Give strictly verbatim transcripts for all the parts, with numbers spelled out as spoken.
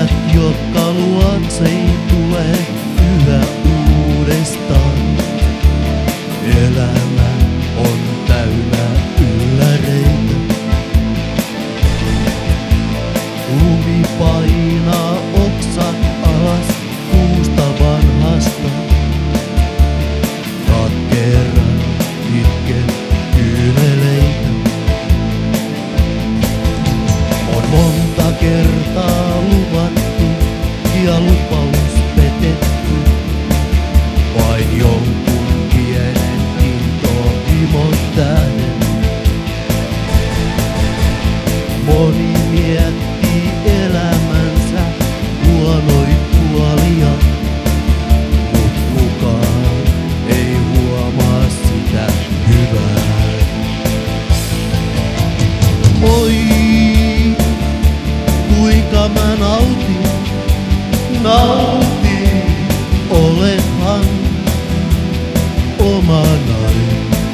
Kevät, jotka luoksei tulee yhä uudestaan. Elämä on täynnä ylläreitä. Lumi painaa oksat alas puusta vanhasta. Katkeran itken kyyneleitä. On monta kertaa luvattu ja lupaus petetty. Vain jonkun pienen intohimon tähden. Moni miettii elämänsä huonoin puolia, mut kukaan ei huomaa sitä hyvää. Oi, kuinka mä nautin, nautin, olethan omanai.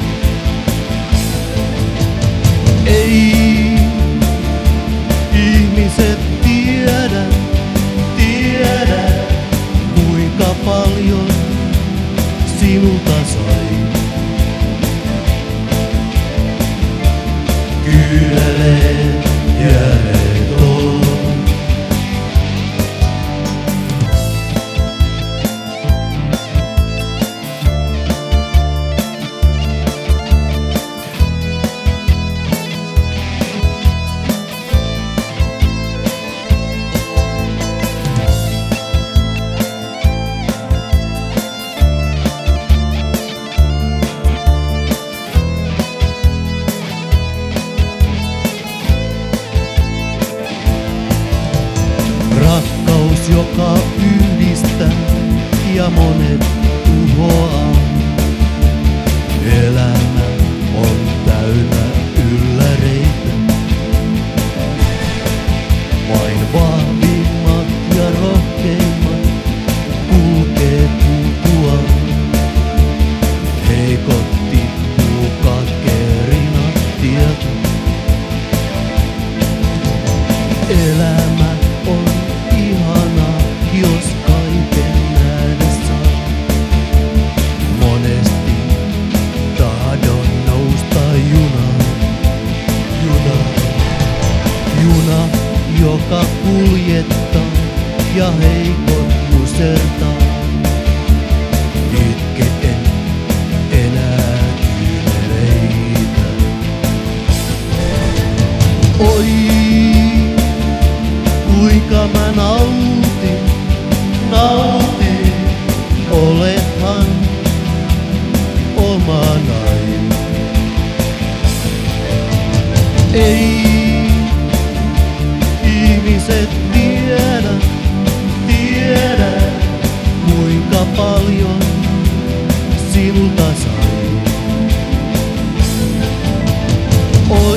Ei ihmiset tiedä, tiedä, kuinka paljon sinulta sai. Kyynelee jääneet on. Rakkaus, joka yhdistää ja monet tuhoaa. Elämä on täynnä ylläreitä. Vain vahvimmat ja rohkeimmat kulkee kulkua. Heikot tippuu katkerina tieltä. Elämä on ihanaa, jos kaiken nähdä saa. Monesti tahdon nousta junaan, junaan, juna, joka kuljettaa ja heikot musertaa. Itke en enää kyyneleitä. Oi, kuinka mä nautin, nautin, olethan omanai. Ei ihmiset tiedä, tiedä, kuinka paljon sinulta sai. Oi,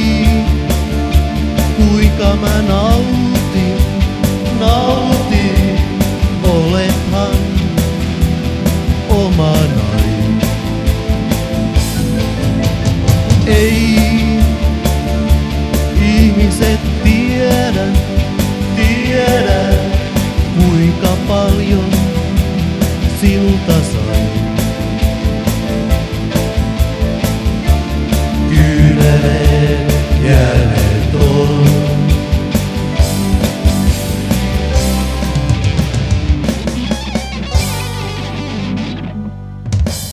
kuinka mä nautin, nautin, olethan omanai. Ei ihmiset tiedä, tiedä, kuinka paljon sinulta sai.